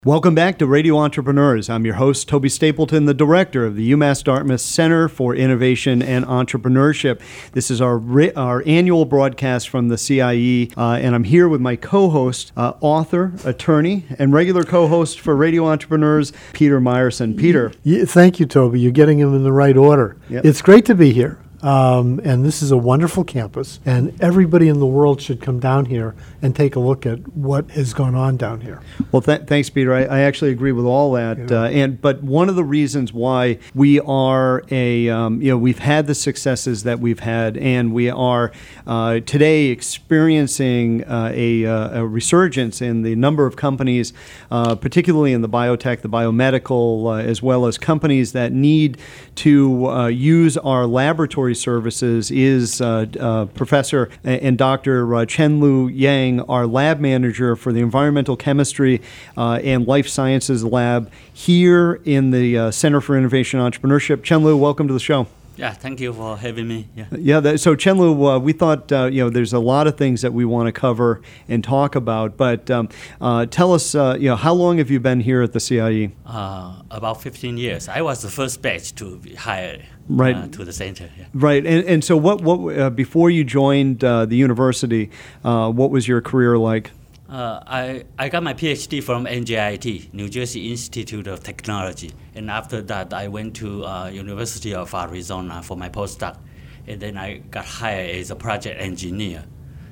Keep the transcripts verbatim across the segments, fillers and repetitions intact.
Welcome back to Radio Entrepreneurs. I'm your host, Toby Stapleton, the director of the UMass Dartmouth Center for Innovation and Entrepreneurship. This is our our annual broadcast from the C I E, uh, and I'm here with my co-host, uh, author, attorney, and regular co-host for Radio Entrepreneurs, Peter Meyerson. Peter. Yeah, thank you, Toby. You're getting them in the right order. Yep. It's great to be here. Um, and this is a wonderful campus, and everybody in the world should come down here and take a look at what has gone on down here. Well, th- thanks, Peter. I, I actually agree with all that. Yeah. Uh, and but one of the reasons why we are a, um, you know, we've had the successes that we've had, and we are uh, today experiencing uh, a, uh, a resurgence in the number of companies, uh, particularly in the biotech, the biomedical, uh, as well as companies that need to uh, use our laboratory services is uh, uh, Professor and Doctor Uh, Chen-Lu Yang, our lab manager for the Environmental Chemistry uh, and Life Sciences Lab here in the uh, Center for Innovation and Entrepreneurship. Chen-Lu, welcome to the show. Yeah, thank you for having me. Yeah, yeah that, so Chen-Lu, uh, we thought, uh, you know, there's a lot of things that we want to cover and talk about, but um, uh, tell us, uh, you know, how long have you been here at the C I E? Uh, about fifteen years. I was the first batch to be hired right. uh, to the center. Yeah. Right, and and so what, what uh, before you joined uh, the university, uh, what was your career like? Uh, I, I got my PhD from N J I T, New Jersey Institute of Technology. And after that, I went to uh, University of Arizona for my postdoc. And then I got hired as a project engineer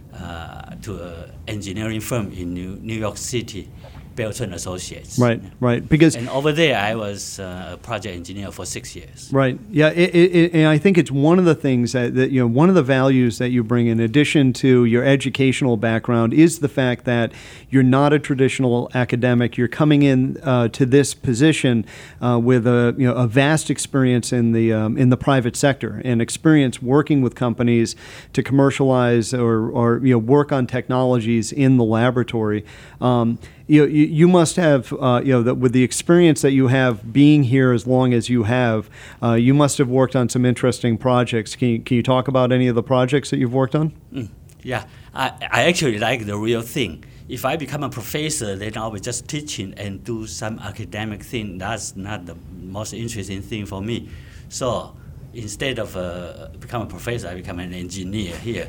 uh, to an engineering firm in New, New York City, Belton Associates. Right, right. Because and over there, I was uh, a project engineer for six years. Right. Yeah, it, it, it, and I think it's one of the things that, that, you know, one of the values that you bring in addition to your educational background is the fact that you're not a traditional academic. You're coming in uh, to this position uh, with a, you know, a vast experience in the um, in the private sector and experience working with companies to commercialize or, or you know, work on technologies in the laboratory. Um, You, you you must have, uh, you know, that with the experience that you have being here as long as you have, uh, you must have worked on some interesting projects. Can you, can you talk about any of the projects that you've worked on? Mm, yeah, I, I actually like the real thing. If I become a professor, then I'll be just teaching and do some academic thing. That's not the most interesting thing for me. So instead of uh, become a professor, I become an engineer here.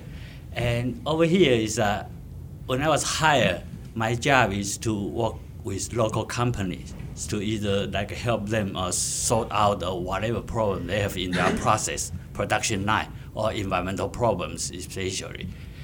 And over here is, uh, when I was hired, my job is to work with local companies to either like help them uh, sort out uh, whatever problem they have in their process, production line, or environmental problems especially.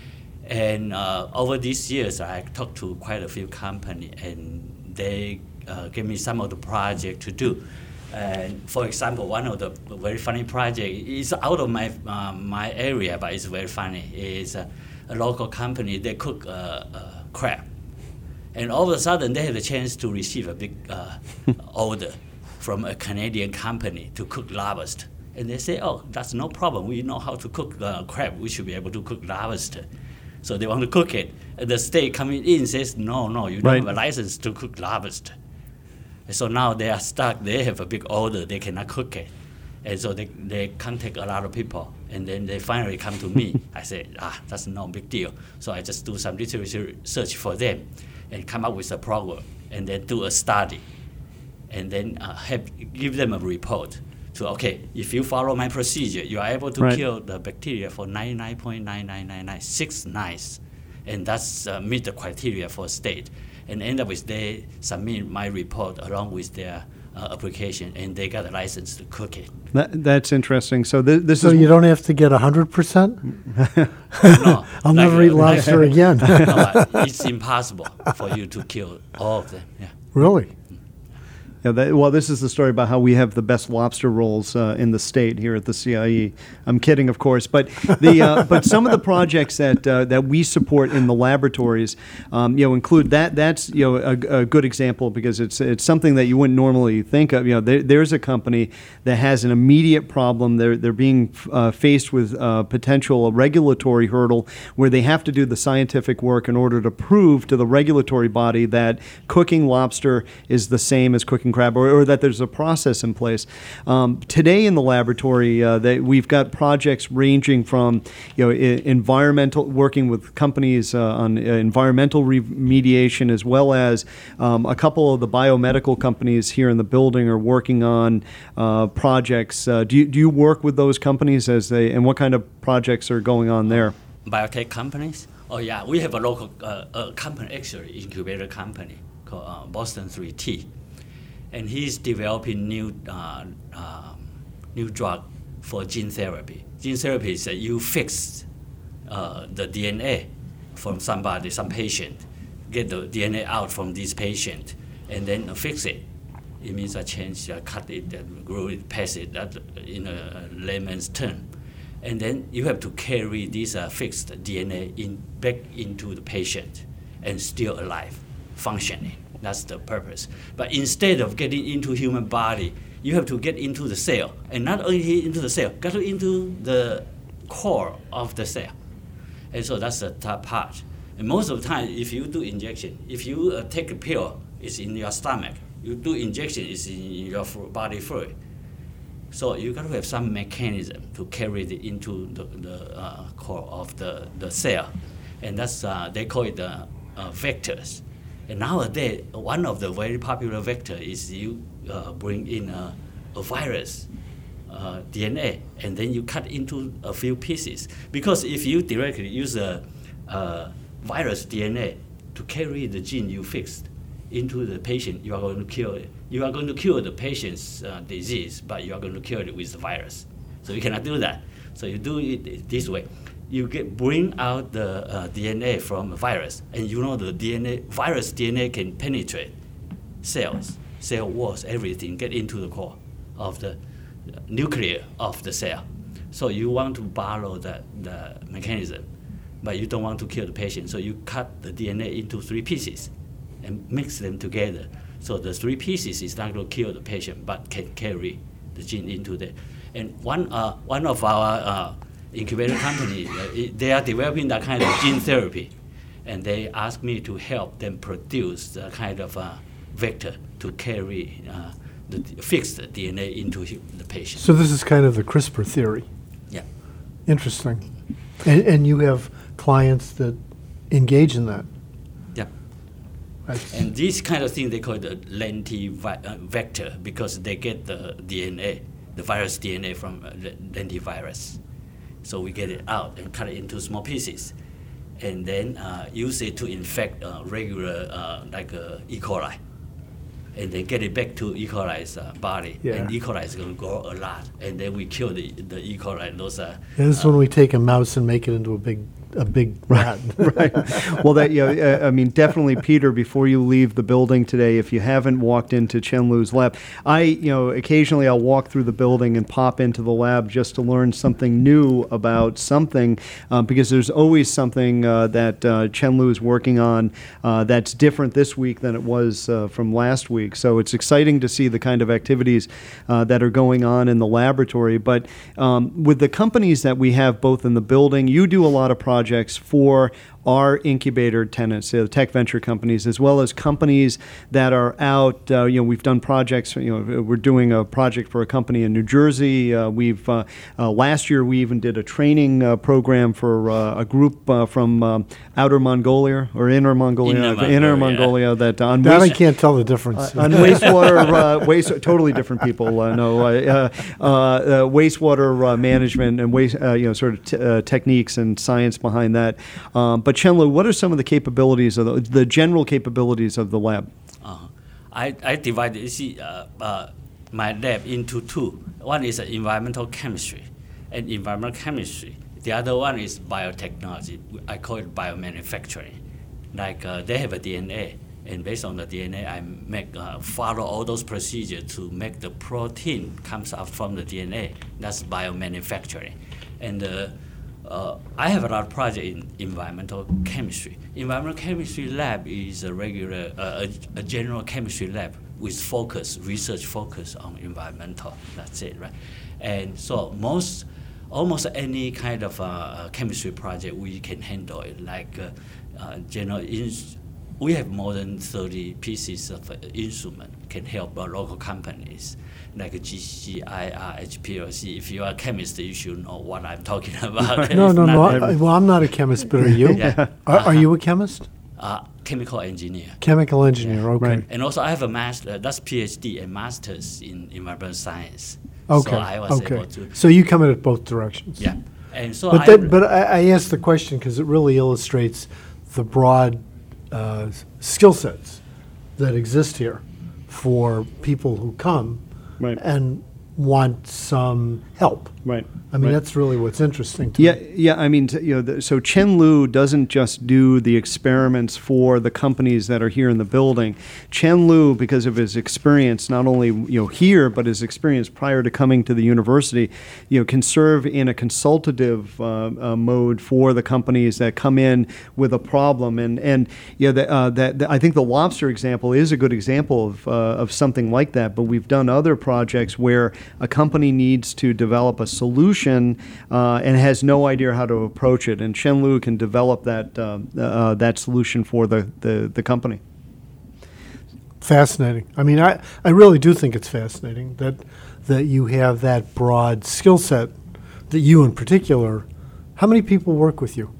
And uh, over these years, I talked to quite a few companies, and they uh, gave me some of the project to do. And for example, one of the very funny project is out of my uh, my area, but it's very funny. Is uh, a local company, they cook uh, uh, crab. And all of a sudden, they had a chance to receive a big uh, order from a Canadian company to cook lobster. And they say, oh, that's no problem. We know how to cook uh, crab. We should be able to cook lobster. So they want to cook it. And the state coming in says, no, no, you don't right. have a license to cook lobster. And so now they are stuck. They have a big order. They cannot cook it. And so they, they contact a lot of people. And then they finally come to me. I say, ah, that's no big deal. So I just do some literature research for them and come up with a program, and then do a study, and then uh, have, give them a report to, okay, if you follow my procedure, you are able to right. kill the bacteria for ninety-nine point nine nine nine nine six nines, and that's uh, meet the criteria for state. And end up with they submit my report along with their uh, application, and they got a license to cook it. That, that's interesting. So th- this so is... So you don't have to get one hundred percent? No. I'll like, never eat uh, lobster like, again. No, it's impossible for you to kill all of them. Yeah. Really? Yeah, that, well, this is the story about how we have the best lobster rolls uh, in the state here at the C I E. I'm kidding, of course, but the uh, but some of the projects that uh, that we support in the laboratories, um, you know, include that. That's you know a, a good example because it's it's something that you wouldn't normally think of. You know, there, there's a company that has an immediate problem. They're they're being uh, faced with uh, potential regulatory hurdle where they have to do the scientific work in order to prove to the regulatory body that cooking lobster is the same as cooking crab, or, or that there's a process in place. Um, today in the laboratory, uh, they, we've got projects ranging from, you know, I- environmental, working with companies uh, on uh, environmental remediation, as well as um, a couple of the biomedical companies here in the building are working on uh, projects. Uh, do you do you work with those companies as they, and what kind of projects are going on there? Biotech companies? Oh yeah, we have a local uh, a company, actually, incubator company called uh, Boston three T, and he's developing new uh, uh, new drug for gene therapy. Gene therapy is that you fix uh, the D N A from somebody, some patient, get the D N A out from this patient, and then uh, fix it. It means I change, uh, cut it, and grow it, pass it, that in a layman's term. And then you have to carry this uh, fixed D N A in, back into the patient and still alive, functioning. That's the purpose. But instead of getting into human body, you have to get into the cell. And not only into the cell, got to into the core of the cell. And so that's the top part. And most of the time, if you do injection, if you uh, take a pill, it's in your stomach. You do injection, it's in your body fluid. So you got to have some mechanism to carry it into the, the uh, core of the, the cell. And that's, uh, they call it uh, uh, vectors. And nowadays, one of the very popular vector is you uh, bring in a, a virus uh, D N A, and then you cut into a few pieces. Because if you directly use a, a virus D N A to carry the gene you fixed into the patient, you are going to cure it. You are going to cure the patient's uh, disease, but you are going to cure it with the virus. So you cannot do that. So you do it this way. You get bring out the uh, D N A from a virus, and you know the D N A virus D N A can penetrate cells, cell walls, everything, get into the core of the nuclear of the cell. So you want to borrow the, the mechanism, but you don't want to kill the patient. So you cut the D N A into three pieces and mix them together. So the three pieces is not going to kill the patient, but can carry the gene into there. And one uh, one of our uh, incubator company, uh, it, they are developing that kind of gene therapy, and they asked me to help them produce the kind of uh, vector to carry uh, the fix the D N A into the patient. So this is kind of the CRISPR theory. Yeah. Interesting. And, and you have clients that engage in that. Yeah. Right. And this kind of thing they call the lenti-vector because they get the D N A, the virus D N A from uh, lentivirus. So we get it out and cut it into small pieces, and then uh, use it to infect uh, regular uh, like uh, E. coli, and then get it back to E. coli's uh, body. Yeah. And E. coli is going to grow a lot, and then we kill the, the E. coli. Those are. And this is uh, when we take a mouse and make it into a big a big rat. Right. Well, that yeah, uh, I mean, definitely, Peter. Before you leave the building today, if you haven't walked into Chen-Lu's lab, I, you know, occasionally I'll walk through the building and pop into the lab just to learn something new about something, um, because there's always something uh, that uh, Chen-Lu is working on uh, that's different this week than it was uh, from last week. So it's exciting to see the kind of activities uh, that are going on in the laboratory. But um, with the companies that we have both in the building, you do a lot of projects for our incubator tenants, uh, tech venture companies, as well as companies that are out. Uh, you know, we've done projects. You know, we're doing a project for a company in New Jersey. Uh, we've uh, uh, last year we even did a training uh, program for uh, a group uh, from um, outer Mongolia or inner Mongolia, Inner Mongolia, inner Mongolia that on That I waste, can't tell the difference. uh, on wastewater, uh, waste totally different people. Uh, no, uh, uh, uh, wastewater uh, management and waste, uh, you know, sort of t- uh, techniques and science behind that. Um, but Chen-Lu, what are some of the capabilities of the, the general capabilities of the lab? Uh, I, I divided you see, uh, uh, my lab into two. One is uh, environmental chemistry and environmental chemistry. The other one is biotechnology. I call it biomanufacturing. Like uh, they have a D N A, and based on the D N A, I make uh, follow all those procedures to make the protein comes out from the D N A. That's biomanufacturing. And uh, Uh, I have a lot of projects in environmental chemistry. Environmental chemistry lab is a regular, uh, a, a general chemistry lab with focus, research focus on environmental. That's it, right? And so most, almost any kind of uh, chemistry project we can handle it, like uh, uh, general in, we have more than thirty pieces of uh, instrument can help uh, local companies like G C I R, H P L C. If you are a chemist, you should know what I'm talking about. No, no, no. Not- I, well, I'm not a chemist, but are you? Yeah. Are, are you a chemist? uh, chemical engineer. Chemical engineer, okay. Right. And also I have a master, that's PhD and master's in environmental science. Okay, So I was okay. able to, So you come in at both directions. yeah. And so But I, that, but I, I asked the question because it really illustrates the broad uh, s- skill sets that exist here for people who come Right. and want some help. Right. I mean, right. that's really what's interesting to Yeah, me. yeah. I mean, t- you know, the, so Chen Lu doesn't just do the experiments for the companies that are here in the building. Chen Lu, because of his experience, not only you know here, but his experience prior to coming to the university, you know, can serve in a consultative uh, uh, mode for the companies that come in with a problem. And and you know, the, uh, that the, I think the lobster example is a good example of uh, of something like that. But we've done other projects where a company needs to develop a solution uh, and has no idea how to approach it, and Chen Lu can develop that uh, uh, that solution for the, the, the company. Fascinating. I mean, I, I really do think it's fascinating that that you have that broad skill set, that you in particular. How many people work with you?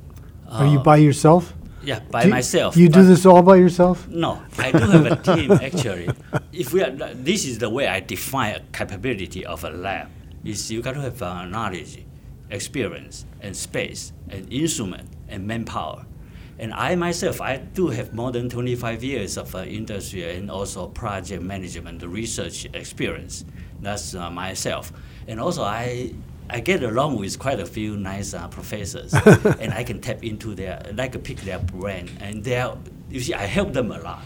Are you Uh, by yourself? yeah, by Do- myself. You do but- this all by yourself? No, I do have a team actually. If we are, this is the way I define a capability of a lab. Is you got to have uh, knowledge, experience, and space, and instrument, and manpower. And I myself, I do have more than twenty-five years of uh, industry and also project management research experience. That's uh, myself. And also I I get along with quite a few nice uh, professors, and I can tap into their, like pick their brain. And they are, you see, I help them a lot.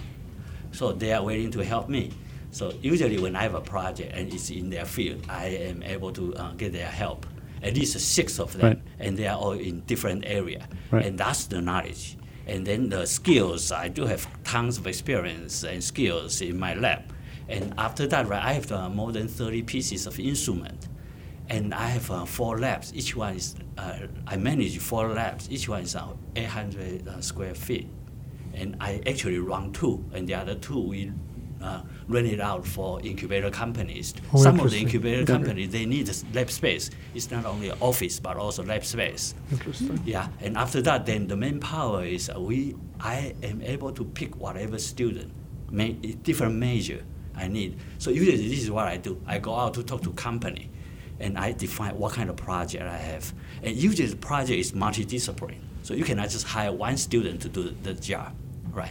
So they are willing to help me. So usually when I have a project and it's in their field, I am able to uh, get their help. At least six of them, Right. and they are all in different area. Right. And that's the knowledge. And then the skills, I do have tons of experience and skills in my lab. And after that, right, I have uh, more than thirty pieces of instrument. And I have uh, four labs. Each one is, uh, I manage four labs. Each one is uh, eight hundred uh, square feet. And I actually run two, and the other two we uh, rent it out for incubator companies. Oh, Some of the interesting. incubator Okay. companies, they need this lab space. It's not only an office, but also lab space. Interesting. Yeah, and after that, then the manpower is uh, we. I am able to pick whatever student, ma- different major I need. So usually this is what I do. I go out to talk to company, and I define what kind of project I have. And usually the project is multidisciplinary, so you cannot just hire one student to do the job, right?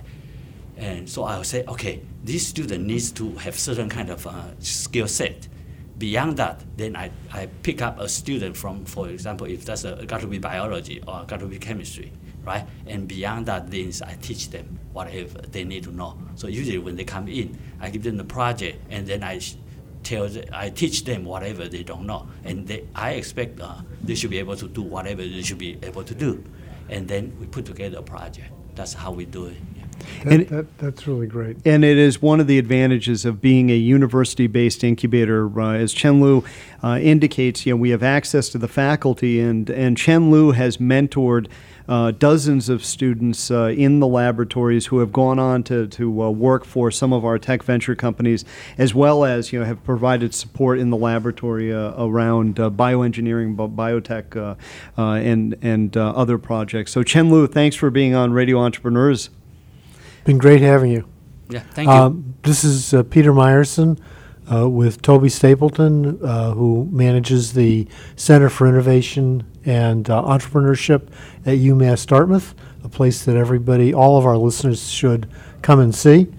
And so I'll say, okay, this student needs to have certain kind of uh, skill set. Beyond that, then I, I pick up a student from, for example, if that's a, got to be biology or got to be chemistry, right? And beyond that, then I teach them whatever they need to know. So usually when they come in, I give them the project, and then I sh- tell the, I teach them whatever they don't know, and they, I expect uh, they should be able to do whatever they should be able to do, and then we put together a project. That's how we do it. Yeah. That, And- that, that's really great. And it is one of the advantages of being a university-based incubator. Uh, as Chen Lu uh, indicates, you know, we have access to the faculty, and, and Chen Lu has mentored uh, dozens of students uh, in the laboratories who have gone on to, to uh, work for some of our tech venture companies, as well as, you know, have provided support in the laboratory uh, around uh, bioengineering, bi- biotech, uh, uh, and, and uh, other projects. So Chen Lu, thanks for being on Radio Entrepreneurs. Been great having you. Yeah, thank you. Um, this is uh, Peter Meyerson uh, with Toby Stapleton, uh, who manages the Center for Innovation and uh, Entrepreneurship at UMass Dartmouth, a place that everybody, all of our listeners should come and see,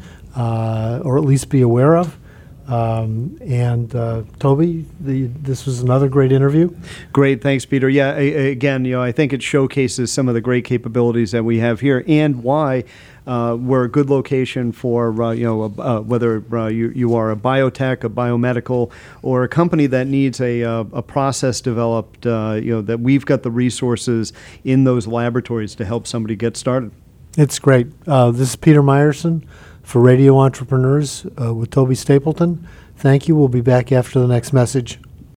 uh, or at least be aware of. Um, and uh, Toby, the, this was another great interview. Great, thanks, Peter. Yeah, a, a- again, you know, I think it showcases some of the great capabilities that we have here, and why uh, we're a good location for uh, you know uh, whether uh, you you are a biotech, a biomedical, or a company that needs a uh, a process developed. Uh, you know that we've got the resources in those laboratories to help somebody get started. It's great. Uh, this is Peter Meyerson for Radio Entrepreneurs uh, with Toby Stapleton. Thank you. We'll be back after the next message.